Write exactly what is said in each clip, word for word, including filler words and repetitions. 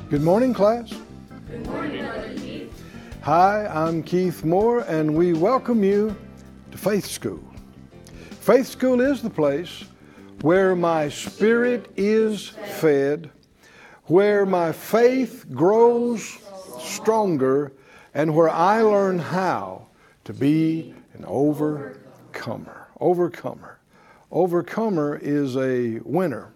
Good morning, class. Good morning, Brother Keith. Hi, I'm Keith Moore, and we welcome you to Faith School. Faith School is the place where my spirit is fed, where my faith grows stronger, and where I learn how to be an overcomer. Overcomer. Overcomer is a winner.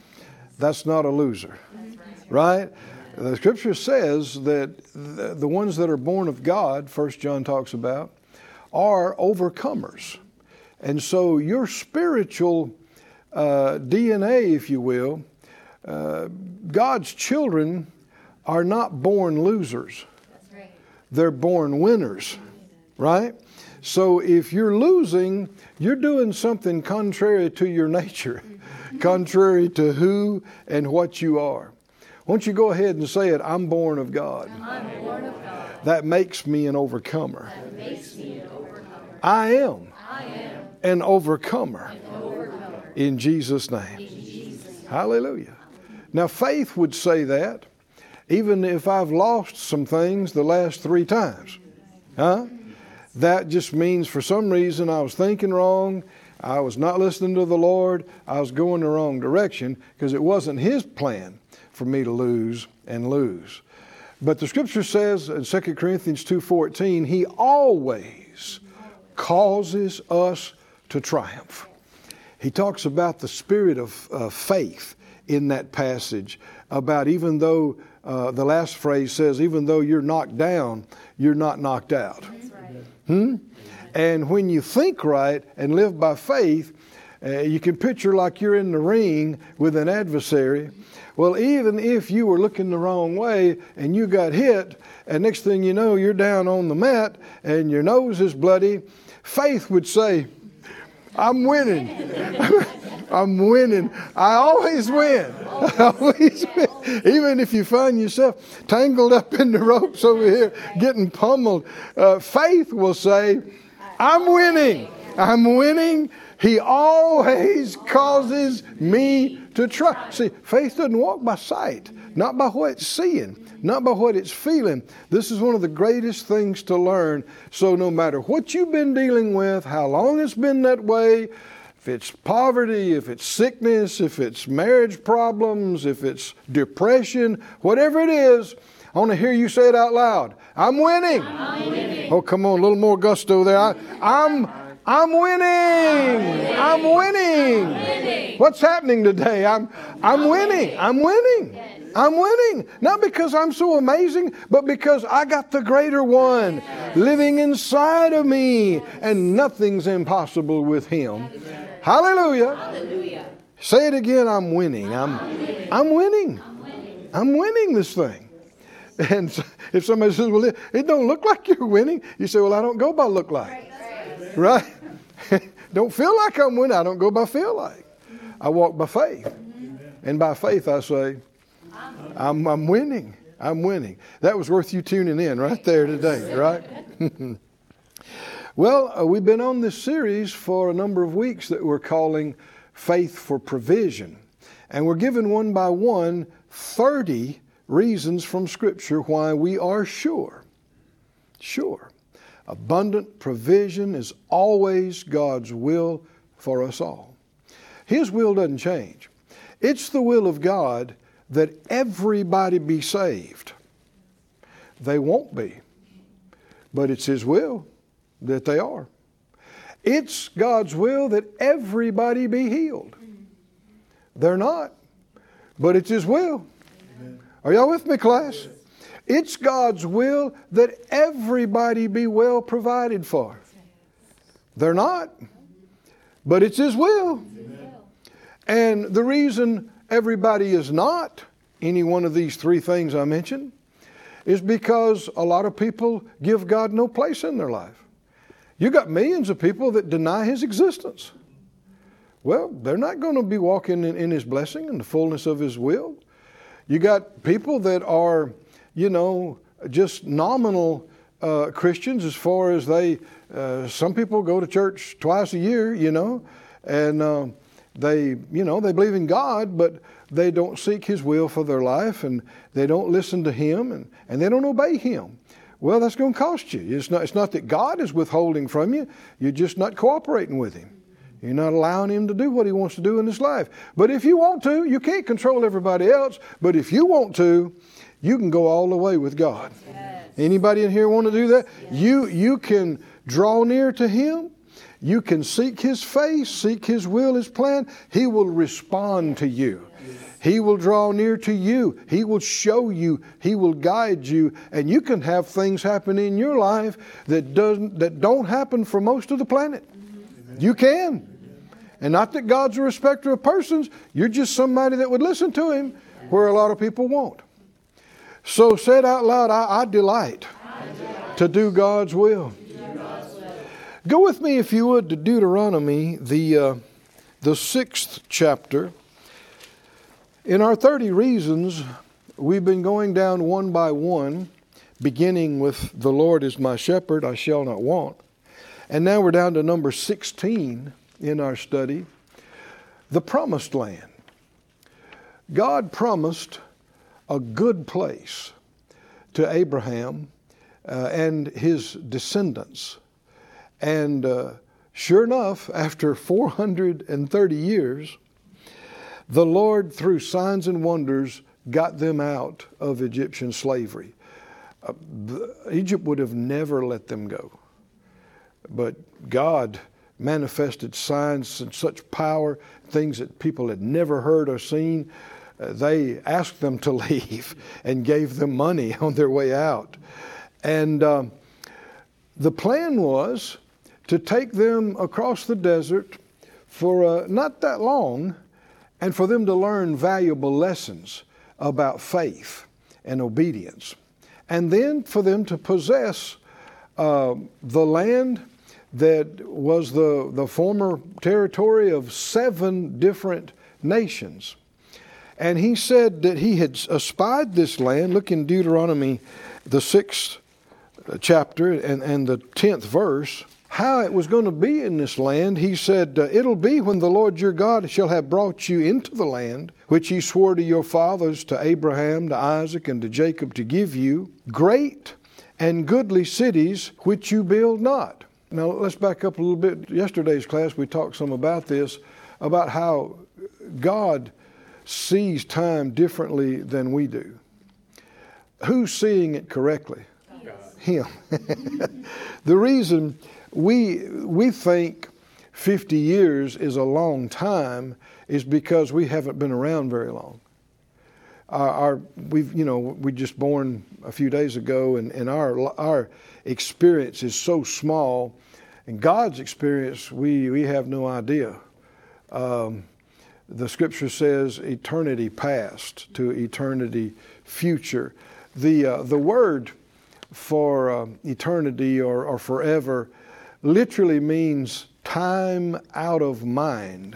That's not a loser. Right? The scripture says that the, the ones that are born of God, First John talks about, are overcomers. And so your spiritual uh, D N A, if you will, uh, God's children are not born losers. That's right. They're born winners. Right? So if you're losing, you're doing something contrary to your nature, contrary to who and what you are. Won't you go ahead and say it? I'm born of God. I'm born of God. That makes me an overcomer. That makes me an overcomer. I am I am an overcomer an overcomer. in Jesus' name. In Jesus' name. Hallelujah. Now, faith would say that even if I've lost some things the last three times. Huh? That just means for some reason I was thinking wrong. I was not listening to the Lord. I was going the wrong direction because it wasn't His plan for me to lose and lose. But the scripture says in Second Corinthians two fourteen, He always causes us to triumph. He talks about the spirit of uh, faith in that passage, about even though uh, the last phrase says, even though you're knocked down, you're not knocked out. That's right. Hmm? And when you think right and live by faith, uh, you can picture like you're in the ring with an adversary. Well, even if you were looking the wrong way and you got hit, and next thing you know, you're down on the mat and your nose is bloody, faith would say, I'm winning. I'm winning. I always win. I always win. Even if you find yourself tangled up in the ropes over here, getting pummeled, uh, faith will say, I'm winning. I'm winning. He always causes me to trust. See, faith doesn't walk by sight, not by what it's seeing, not by what it's feeling. This is one of the greatest things to learn. So no matter what you've been dealing with, how long it's been that way, if it's poverty, if it's sickness, if it's marriage problems, if it's depression, whatever it is, I want to hear you say it out loud. I'm winning. I'm winning. Oh, come on, a little more gusto there. I, I'm I'm winning. I'm winning. I'm winning. What's happening today? I'm I'm winning. I'm winning. I'm winning. Not because I'm so amazing, but because I got the greater one living inside of me, and nothing's impossible with Him. Hallelujah. Hallelujah. Say it again. I'm winning. I'm I'm winning. I'm winning this thing. And if somebody says, well, it, it don't look like you're winning, you say, well, I don't go by look like. Right? Don't feel like I'm winning. I don't go by feel like. I walk by faith. And by faith I say, I'm, I'm winning. I'm winning. That was worth you tuning in right there today, right? Well, uh, we've been on this series for a number of weeks that we're calling Faith for Provision. And we're given one by one thirty reasons from Scripture why we are sure, sure, abundant provision is always God's will for us all. His will doesn't change. It's the will of God that everybody be saved. They won't be, but it's His will that they are. It's God's will that everybody be healed. They're not, but it's His will. Are y'all with me, class? It's God's will that everybody be well provided for. They're not, but it's His will. And the reason everybody is not any one of these three things I mentioned is because a lot of people give God no place in their life. You got millions of people that deny His existence. Well, they're not going to be walking in, in His blessing and the fullness of His will. You got people that are, you know, just nominal uh, Christians as far as they, uh, some people go to church twice a year, you know, and uh, They, you know, they believe in God, but they don't seek His will for their life, and they don't listen to Him, and, and they don't obey Him. Well, that's going to cost you. It's not, it's not that God is withholding from you. You're just not cooperating with Him. You're not allowing Him to do what He wants to do in His life. But if you want to, you can't control everybody else. But if you want to, you can go all the way with God. Yes. Anybody in here want to do that? Yes. You, you can draw near to Him. You can seek His face, seek His will, His plan. He will respond to you. Yes. He will draw near to you. He will show you. He will guide you. And you can have things happen in your life that doesn't, that don't happen for most of the planet. Mm-hmm. You can. And not that God's a respecter of persons. You're just somebody that would listen to Him where a lot of people won't. So say it out loud, I, I, delight, I delight to do God's will. Go with me, if you would, to Deuteronomy, the uh, the sixth chapter. In our thirty reasons, we've been going down one by one, beginning with the Lord is my shepherd, I shall not want. And now we're down to number sixteen in our study, the promised land. God promised a good place to Abraham uh, and his descendants. And uh, sure enough, after four hundred thirty years, the Lord, through signs and wonders, got them out of Egyptian slavery. Uh, the, Egypt would have never let them go. But God manifested signs and such power, things that people had never heard or seen. Uh, they asked them to leave and gave them money on their way out. And uh, the plan was to take them across the desert for uh, not that long, and for them to learn valuable lessons about faith and obedience. And then for them to possess uh, the land that was the, the former territory of seven different nations. And he said that he had espied this land. Look in Deuteronomy, the sixth chapter and, and the tenth verse. How it was going to be in this land, he said, uh, it'll be when the Lord your God shall have brought you into the land, which he swore to your fathers, to Abraham, to Isaac, and to Jacob to give you, great and goodly cities which you build not. Now let's back up a little bit. Yesterday's class we talked some about this, about how God sees time differently than we do. Who's seeing it correctly? God. Him. The reason We we think fifty years is a long time is because we haven't been around very long. Our, our we've you know we just born a few days ago, and, and our our experience is so small, and God's experience we we have no idea. Um, the Scripture says eternity past to eternity future. The uh, the word for uh, eternity or, or forever literally means time out of mind.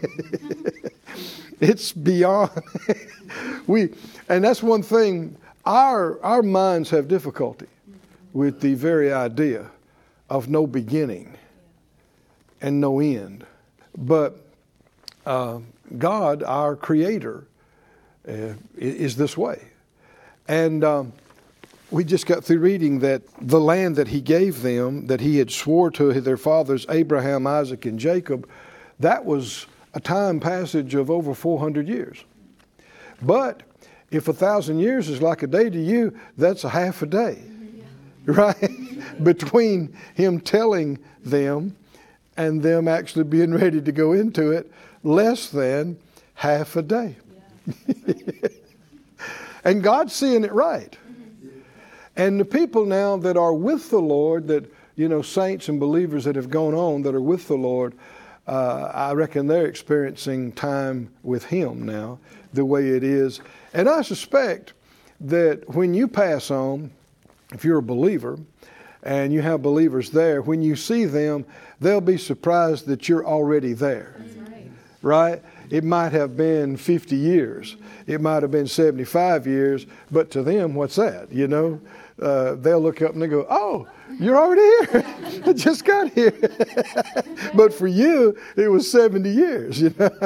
It's beyond. we, and that's one thing. Our our minds have difficulty with the very idea of no beginning and no end. But uh, God, our Creator, uh, is this way, and. Um, We just got through reading that the land that he gave them, that he had swore to their fathers, Abraham, Isaac, and Jacob, that was a time passage of over four hundred years. But if a thousand years is like a day to you, that's a half a day, right? Between him telling them and them actually being ready to go into it, less than half a day. Yeah. And God's seeing it right. And the people now that are with the Lord, that, you know, saints and believers that have gone on that are with the Lord, uh, I reckon they're experiencing time with Him now, the way it is. And I suspect that when you pass on, if you're a believer, and you have believers there, when you see them, they'll be surprised that you're already there. That's right. Right? It might have been fifty years. It might have been seventy-five years, but to them, what's that, you know? uh, they'll look up and they go, "Oh, you're already here. I just got here." But for you, it was seventy years. You know.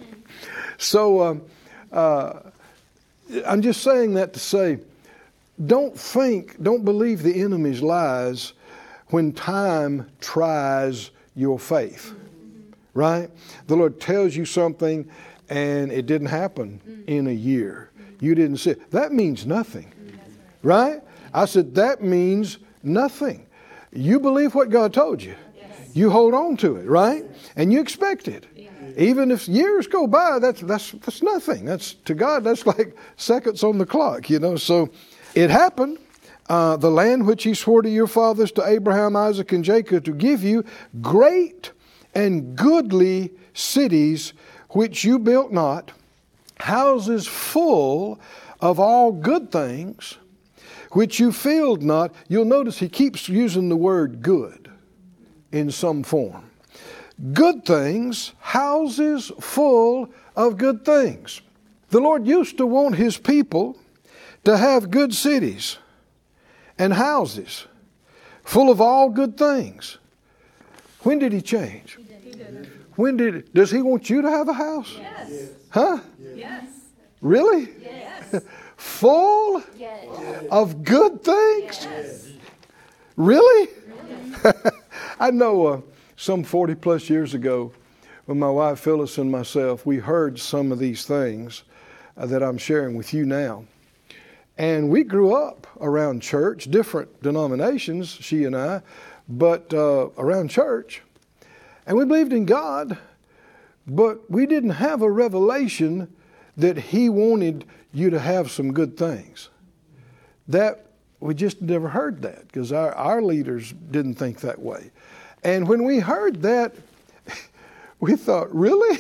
So um, uh, I'm just saying that to say, don't think, don't believe the enemy's lies when time tries your faith. Right? The Lord tells you something and it didn't happen in a year. You didn't see it. That means nothing. Right? I said, that means nothing. You believe what God told you. You hold on to it, right? And you expect it. Even if years go by, that's that's that's nothing. That's to God, that's like seconds on the clock, you know. So it happened. Uh, the land which he swore to your fathers, to Abraham, Isaac, and Jacob, to give you, great and goodly cities which you built not, houses full of all good things, which you filled not. You'll notice he keeps using the word good in some form. Good things, houses full of good things. The Lord used to want his people to have good cities and houses full of all good things. When did he change? He did. When did, does he want you to have a house? Yes. Huh? Yes. Really? Yes. Full Yes. of good things? Yes. Really? I know uh, some forty plus years ago, when my wife Phyllis and myself, we heard some of these things uh, that I'm sharing with you now. And we grew up around church, different denominations, she and I, but uh, around church. And we believed in God, but we didn't have a revelation that he wanted you to have some good things. That, we just never heard that because our, our leaders didn't think that way. And when we heard that, we thought, really?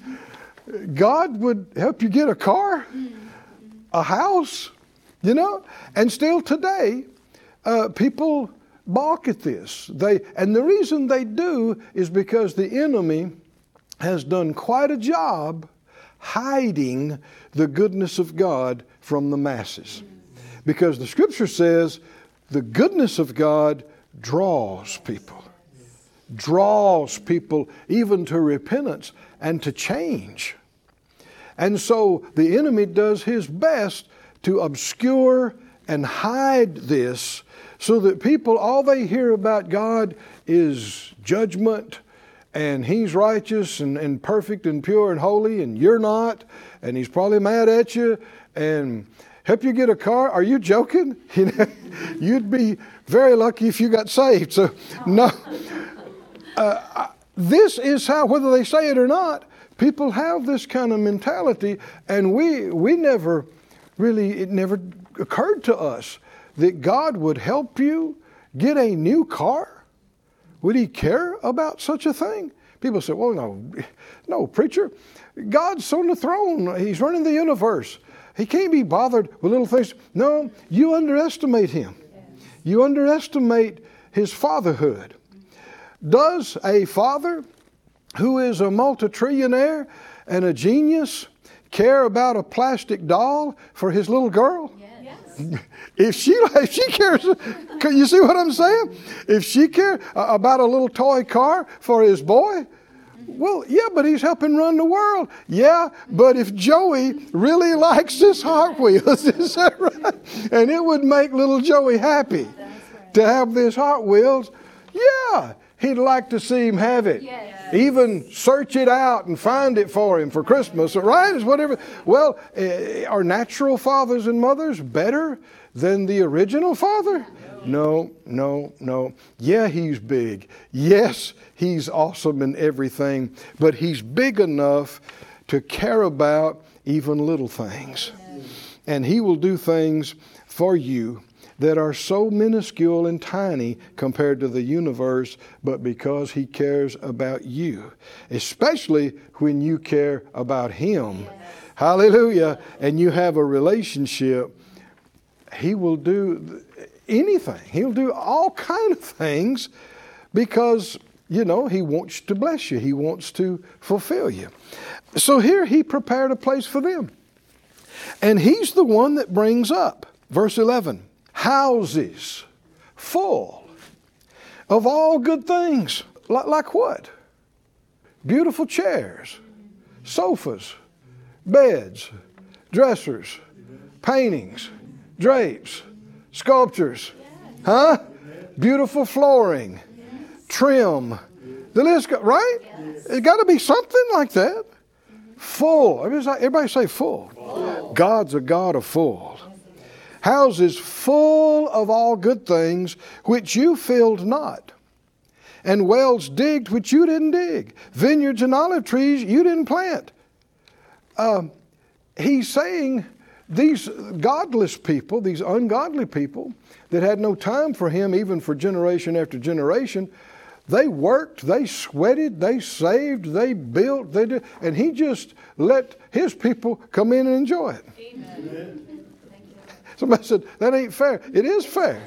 God would help you get a car, a house, you know? And still today, uh, people balk at this. They, and the reason they do is because the enemy has done quite a job hiding the goodness of God from the masses. Because the scripture says the goodness of God draws people. Draws people even to repentance and to change. And so the enemy does his best to obscure and hide this so that people, all they hear about God is judgment, and he's righteous and, and perfect and pure and holy, and you're not, and he's probably mad at you, and help you get a car? Are you joking? You know, you'd be very lucky if you got saved. So, no. Uh, this is how, whether they say it or not, people have this kind of mentality, and we we never really, it never occurred to us that God would help you get a new car. Would he care about such a thing? People say, well, no, no, preacher, God's on the throne. He's running the universe. He can't be bothered with little things. No, you underestimate him. You underestimate his fatherhood. Does a father who is a multi-trillionaire and a genius care about a plastic doll for his little girl? Yes. If she if she cares, you see what I'm saying? If she cares about a little toy car for his boy, well, yeah, but he's helping run the world. Yeah, but if Joey really likes this Hot Wheels, is that right? And it would make little Joey happy to have this Hot Wheels. Yeah, he'd like to see him have it. Yes. Even search it out and find it for him for Christmas, right? It's whatever. Well, uh, are natural fathers and mothers better than the original father? No, no, no. Yeah, he's big. Yes, he's awesome in everything, but he's big enough to care about even little things. And he will do things for you that are so minuscule and tiny compared to the universe, but because he cares about you, especially when you care about him. Yes. Hallelujah. And you have a relationship, he will do anything. He'll do all kinds of things because, you know, he wants to bless you. He wants to fulfill you. So here he prepared a place for them. And he's the one that brings up, verse eleven, houses full of all good things. Like, like what? Beautiful chairs, sofas, beds, dressers, paintings, drapes, sculptures, huh? Beautiful flooring, trim. The list, go, right? It's got to be something like that. Full. Everybody say full. Full. God's a God of full. Houses full of all good things which you filled not, and wells digged which you didn't dig, vineyards and olive trees you didn't plant. Uh, he's saying these godless people, these ungodly people that had no time for him even for generation after generation, they worked, they sweated, they saved, they built, they did, and he just let his people come in and enjoy it. Amen. Somebody said, that ain't fair. It is fair.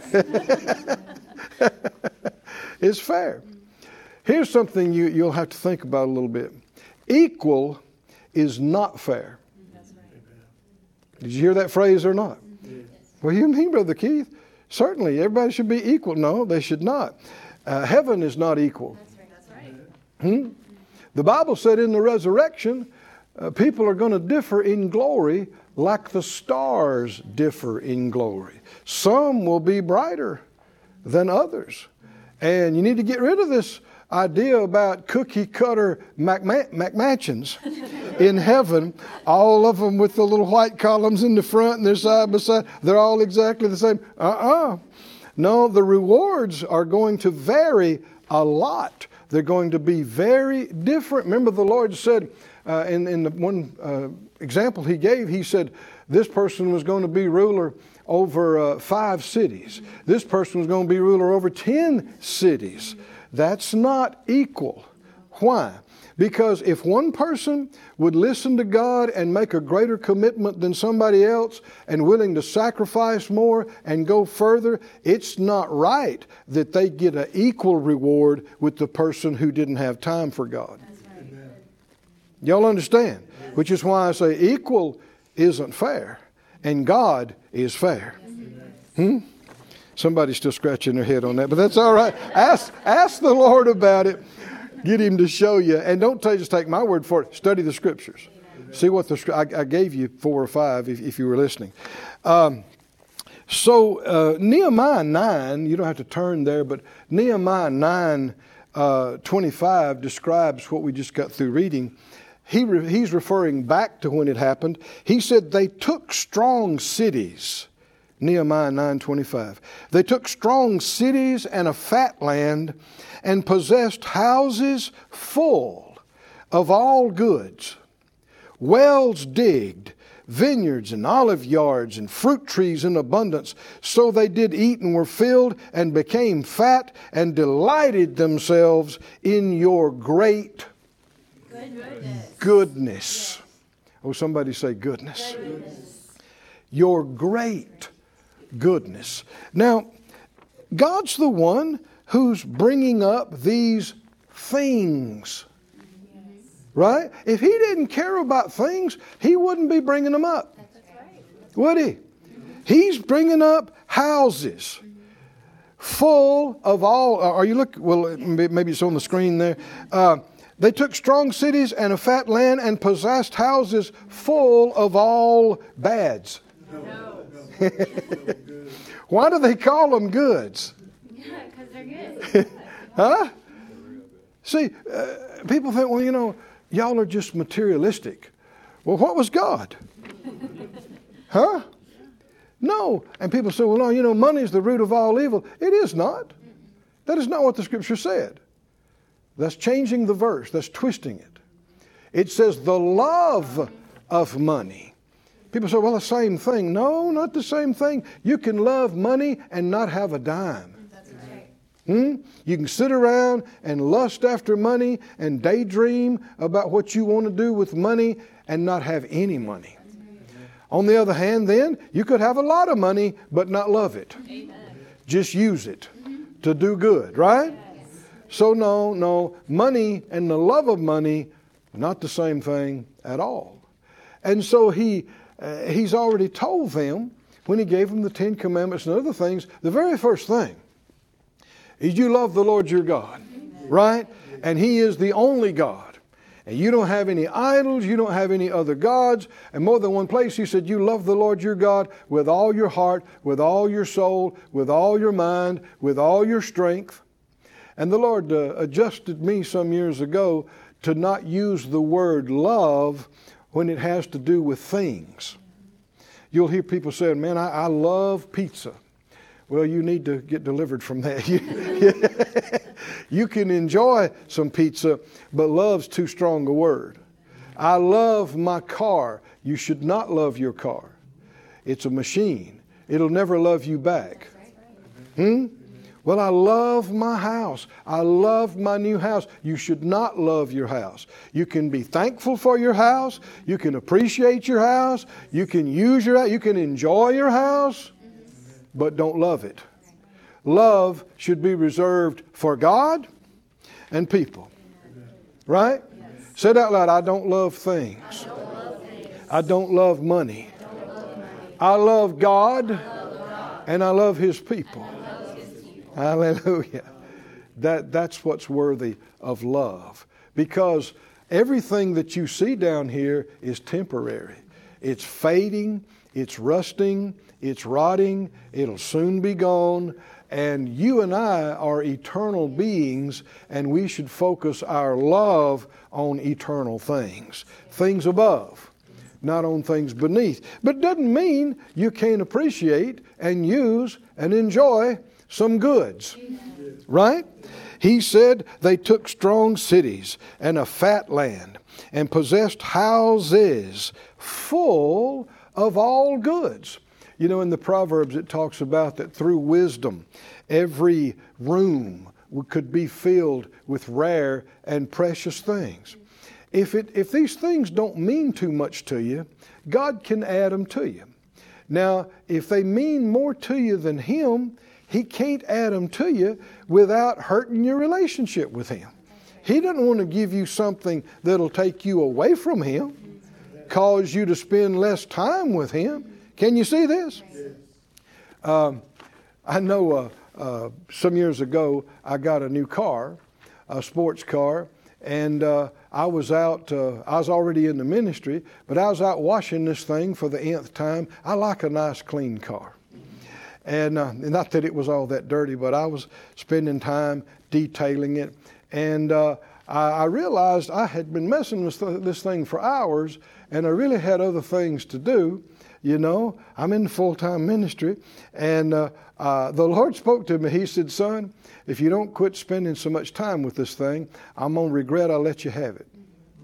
It's fair. Here's something you, you'll have to think about a little bit. Equal is not fair. That's right. Did you hear that phrase or not? Yes. What do you mean, Brother Keith? Certainly, everybody should be equal. No, they should not. Uh, heaven is not equal. That's right. That's right. Hmm? The Bible said in the resurrection, uh, people are going to differ in glory like the stars differ in glory. Some will be brighter than others. And you need to get rid of this idea about cookie cutter McMansions in heaven. All of them with the little white columns in the front and they're side by side. They're all exactly the same. Uh-uh. No, the rewards are going to vary a lot. They're going to be very different. Remember the Lord said uh, in, in the one uh, example he gave, he said this person was going to be ruler over uh, five cities. This person was going to be ruler over ten cities. That's not equal. Why? Because if one person would listen to God and make a greater commitment than somebody else and willing to sacrifice more and go further, it's not right that they get an equal reward with the person who didn't have time for God. Right. Y'all understand? Yes. Which is why I say equal isn't fair and God is fair. Hmm? Somebody's still scratching their head on that, but that's all right. Ask, ask the Lord about it. Get him to show you. And don't take, just take my word for it. Study the scriptures. Amen. See what the I, I gave you four or five if, if you were listening. Um, so uh, Nehemiah nine, you don't have to turn there, but Nehemiah nine uh, twenty-five describes what we just got through reading. He re, he's referring back to when it happened. He said they took strong cities. Nehemiah nine twenty-five. They took strong cities and a fat land and possessed houses full of all goods, wells digged, vineyards and olive yards and fruit trees in abundance. So they did eat and were filled and became fat and delighted themselves in your great goodness. goodness. Oh, somebody say goodness. goodness. Your great goodness. Now, God's the one who's bringing up these things. Right? If he didn't care about things, he wouldn't be bringing them up. Would he? He's bringing up houses full of all. Are you look? Well, maybe it's on the screen there. Uh, they took strong cities and a fat land and possessed houses full of all bads. No. Why do they call them goods? Because they're good. Huh? See, uh, people think, well, you know, y'all are just materialistic. Well, what was God? Huh? No. And people say, well, no, you know, money is the root of all evil. It is not. That is not what the scripture said. That's changing the verse. That's twisting it. It says the love of money. People say, well, the same thing. No, not the same thing. You can love money and not have a dime. That's right. Hmm? You can sit around and lust after money and daydream about what you want to do with money and not have any money. Right. On the other hand, then, you could have a lot of money but not love it. Amen. Just use it mm-hmm. to do good, right? Yes. So no, no, money and the love of money, not the same thing at all. And so he... Uh, he's already told them when he gave them the Ten Commandments and other things, the very first thing is you love the Lord your God, right? And he is the only God. And you don't have any idols, you don't have any other gods. And more than one place he said, you love the Lord your God with all your heart, with all your soul, with all your mind, with all your strength. And the Lord uh, adjusted me some years ago to not use the word love when it has to do with things. You'll hear people saying, man, I, I love pizza. Well, you need to get delivered from that. You can enjoy some pizza, but love's too strong a word. I love my car. You should not love your car. It's a machine. It'll never love you back. Hmm? Well, I love my house. I love my new house. You should not love your house. You can be thankful for your house. You can appreciate your house. You can use your house. You can enjoy your house, but don't love it. Love should be reserved for God and people. Right? Say it out loud. I don't love things. I don't love money. I love God and I love His people. Hallelujah. That, that's what's worthy of love. Because everything that you see down here is temporary. It's fading, it's rusting, it's rotting, it'll soon be gone. And you and I are eternal beings, and we should focus our love on eternal things. Things above, not on things beneath. But it doesn't mean you can't appreciate and use and enjoy some goods, right? He said they took strong cities and a fat land and possessed houses full of all goods. You know, in the Proverbs it talks about that through wisdom, every room could be filled with rare and precious things. If it, if these things don't mean too much to you, God can add them to you. Now, if they mean more to you than Him, He can't add them to you without hurting your relationship with Him. He doesn't want to give you something that'll take you away from Him, cause you to spend less time with Him. Can you see this? Um, I know uh, uh, some years ago I got a new car, a sports car, and uh, I was out, uh, I was already in the ministry, but I was out washing this thing for the nth time. I like a nice clean car. And uh, not that it was all that dirty, but I was spending time detailing it. And uh, I, I realized I had been messing with th- this thing for hours, and I really had other things to do. You know, I'm in full-time ministry. And uh, uh, the Lord spoke to me. He said, son, if you don't quit spending so much time with this thing, I'm going to regret I let you have it.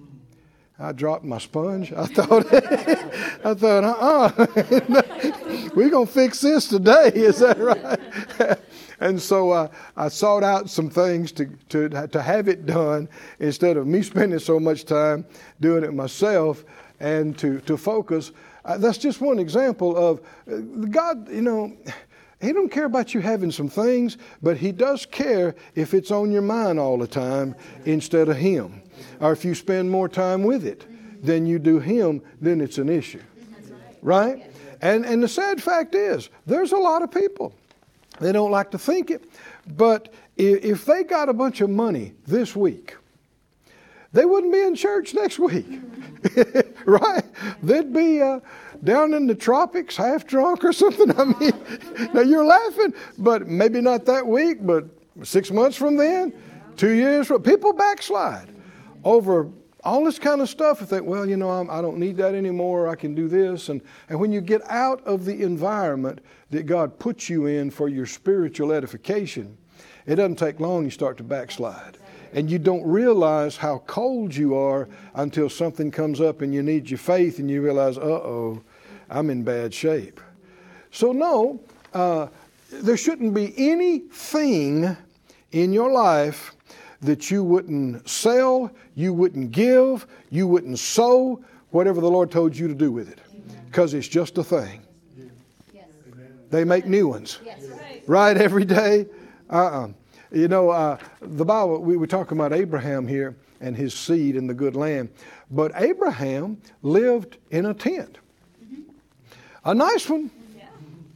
I dropped my sponge. I thought, I thought, uh-uh. We're going to fix this today. Is that right? And so uh, I sought out some things to, to, to have it done instead of me spending so much time doing it myself, and to, to focus. Uh, that's just one example of uh, God, you know, He don't care about you having some things, but He does care if it's on your mind all the time instead of Him. Or if you spend more time with it than you do Him, then it's an issue. Right? And and the sad fact is, there's a lot of people, they don't like to think it, but if, if they got a bunch of money this week, they wouldn't be in church next week. Right? They'd be uh, down in the tropics, half drunk or something. I mean, now you're laughing, but maybe not that week, but six months from then, two years from, people backslide over all this kind of stuff. I think, well, you know, I'm, I don't need that anymore. I can do this. And, and when you get out of the environment that God puts you in for your spiritual edification, it doesn't take long, you start to backslide. And you don't realize how cold you are until something comes up and you need your faith and you realize, uh-oh, I'm in bad shape. So no, uh, there shouldn't be anything in your life that you wouldn't sell, you wouldn't give, you wouldn't sow, whatever the Lord told you to do with it. Because it's just a thing. Yes. They make new ones. Yes. Right, every day? Uh-uh. You know, uh, the Bible, we were talking about Abraham here and his seed in the good land. But Abraham lived in a tent. A nice one.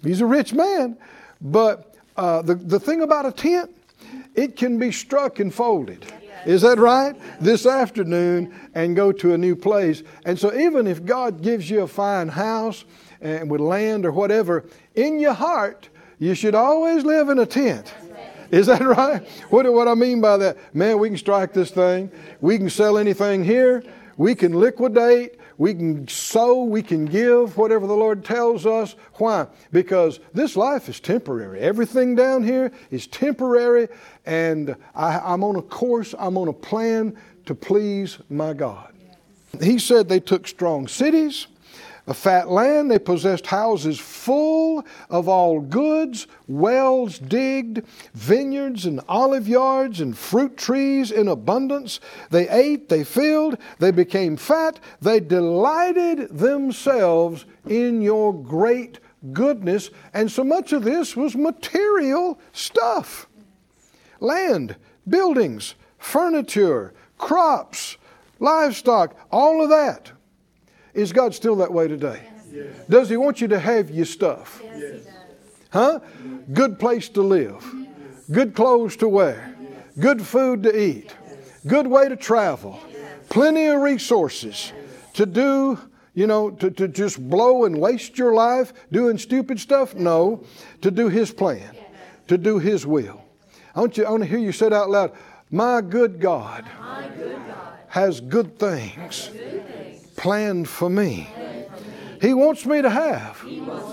He's a rich man. But uh, the, the thing about a tent, it can be struck and folded. Is that right? This afternoon and go to a new place. And so even if God gives you a fine house and with land or whatever, in your heart, you should always live in a tent. Is that right? What, what I mean by that? Man, we can strike this thing. We can sell anything here. We can liquidate. We can sow, we can give, whatever the Lord tells us. Why? Because this life is temporary. Everything down here is temporary, and I, I'm on a course, I'm on a plan to please my God. He said they took strong cities, a fat land. They possessed houses full of all goods, wells digged, vineyards and olive yards and fruit trees in abundance. They ate, they filled, they became fat. They delighted themselves in your great goodness. And so much of this was material stuff. Land, buildings, furniture, crops, livestock, all of that. Is God still that way today? Yes. Does He want you to have your stuff? Yes, He does. Huh? Good place to live. Yes. Good clothes to wear. Yes. Good food to eat. Yes. Good way to travel. Yes. Plenty of resources to do, you know, to, to just blow and waste your life doing stupid stuff? No. To do His plan. To do His will. I want you, I want to hear you say it out loud. My good God, My good God has good things. Planned for me. He wants me to have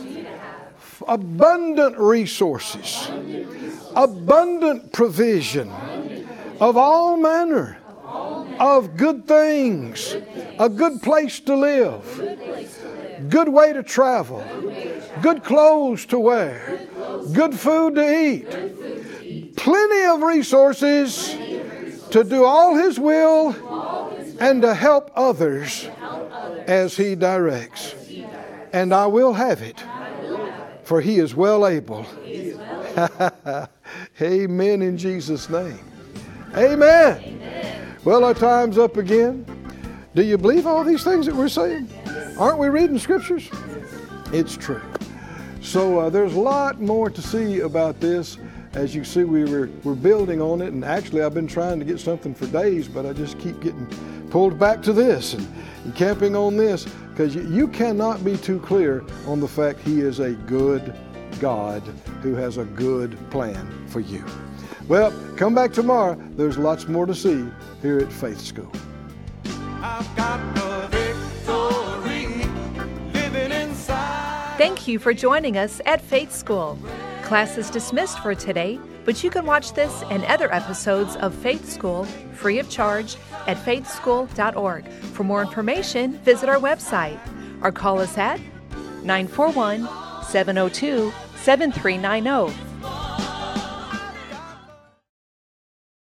abundant resources, abundant provision of all manner of good things, a good place to live, good way to travel, good clothes to wear, good food to eat, plenty of resources to do all His will and to help others as He directs. And I will have it, for He is well able. Amen in Jesus' name. Amen. Well, our time's up again. Do you believe all these things that we're saying? Aren't we reading scriptures? It's true. So uh, there's a lot more to see about this. As you see, we were, we're building on it, and actually I've been trying to get something for days, but I just keep getting pulled back to this and, and camping on this, because you, you cannot be too clear on the fact He is a good God who has a good plan for you. Well, come back tomorrow. There's lots more to see here at Faith School. I've got the victory living inside. Thank you for joining us at Faith School. Class is dismissed for today, but you can watch this and other episodes of Faith School free of charge at faith school dot org. For more information, visit our website or call us at nine four one, seven oh two, seven three nine oh.